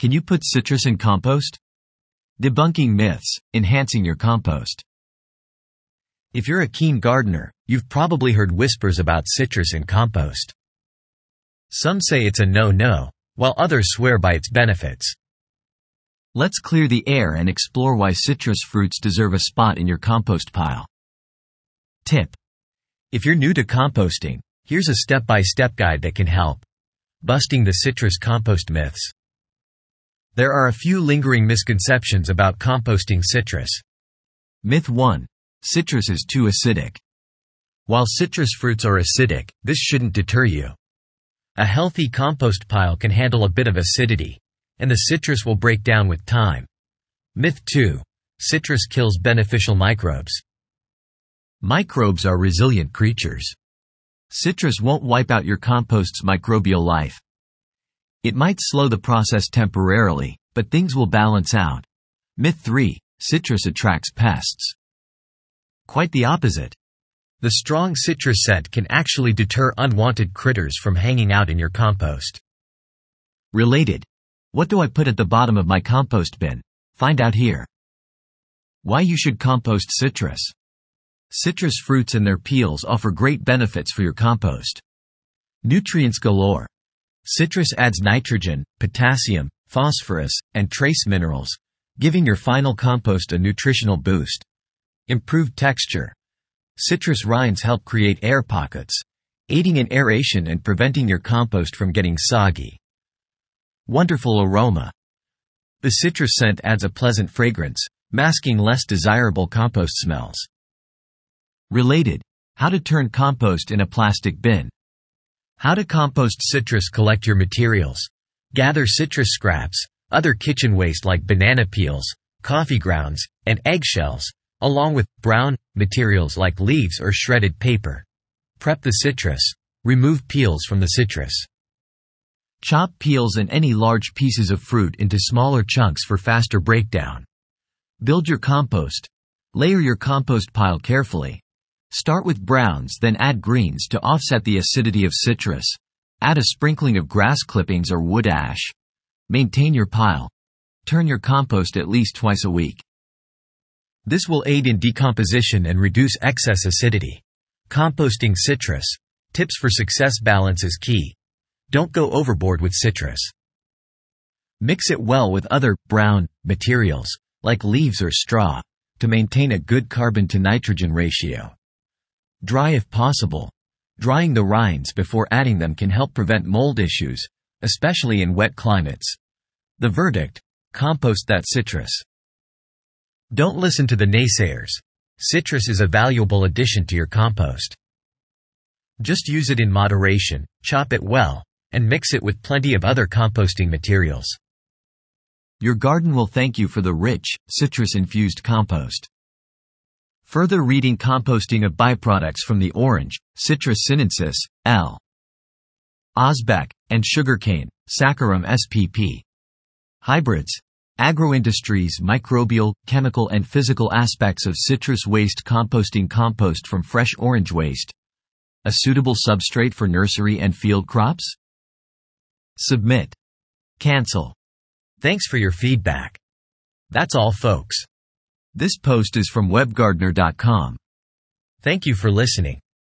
Can you put citrus in compost? Debunking myths, enhancing your compost. If you're a keen gardener, you've probably heard whispers about citrus in compost. Some say it's a no-no, while others swear by its benefits. Let's clear the air and explore why citrus fruits deserve a spot in your compost pile. Tip: if you're new to composting, here's a step-by-step guide that can help. Busting the citrus compost myths. There are a few lingering misconceptions about composting citrus. Myth 1. Citrus is too acidic. While citrus fruits are acidic, this shouldn't deter you. A healthy compost pile can handle a bit of acidity, and the citrus will break down with time. Myth 2. Citrus kills beneficial microbes. Microbes are resilient creatures. Citrus won't wipe out your compost's microbial life. It might slow the process temporarily, but things will balance out. Myth 3. Citrus attracts pests. Quite the opposite. The strong citrus scent can actually deter unwanted critters from hanging out in your compost. Related. What do I put at the bottom of my compost bin? Find out here. Why you should compost citrus. Citrus fruits and their peels offer great benefits for your compost. Nutrients galore. Citrus adds nitrogen, potassium, phosphorus, and trace minerals, giving your final compost a nutritional boost. Improved texture. Citrus rinds help create air pockets, aiding in aeration and preventing your compost from getting soggy. Wonderful aroma. The citrus scent adds a pleasant fragrance, masking less desirable compost smells. Related. How to turn compost in a plastic bin. How to compost citrus. Collect your materials. Gather citrus scraps, other kitchen waste like banana peels, coffee grounds, and eggshells, along with brown materials like leaves or shredded paper. Prep the citrus. Remove peels from the citrus. Chop peels and any large pieces of fruit into smaller chunks for faster breakdown. Build your compost. Layer your compost pile carefully. Start with browns, then add greens to offset the acidity of citrus. Add a sprinkling of grass clippings or wood ash. Maintain your pile. Turn your compost at least twice a week. This will aid in decomposition and reduce excess acidity. Composting citrus. Tips for success. Balance is key. Don't go overboard with citrus. Mix it well with other brown materials, like leaves or straw, to maintain a good carbon to nitrogen ratio. Dry if possible. Drying the rinds before adding them can help prevent mold issues, especially in wet climates. The verdict: compost that citrus. Don't listen to the naysayers. Citrus is a valuable addition to your compost. Just use it in moderation, chop it well, and mix it with plenty of other composting materials. Your garden will thank you for the rich, citrus-infused compost. Further reading: composting of byproducts from the orange, Citrus sinensis, L. Osbeck, and sugarcane, Saccharum spp. Hybrids. Agroindustries: microbial, chemical and physical aspects of citrus waste. Composting: compost from fresh orange waste. A suitable substrate for nursery and field crops? Submit. Cancel. Thanks for your feedback. That's all, folks. This post is from webgardener.com. Thank you for listening.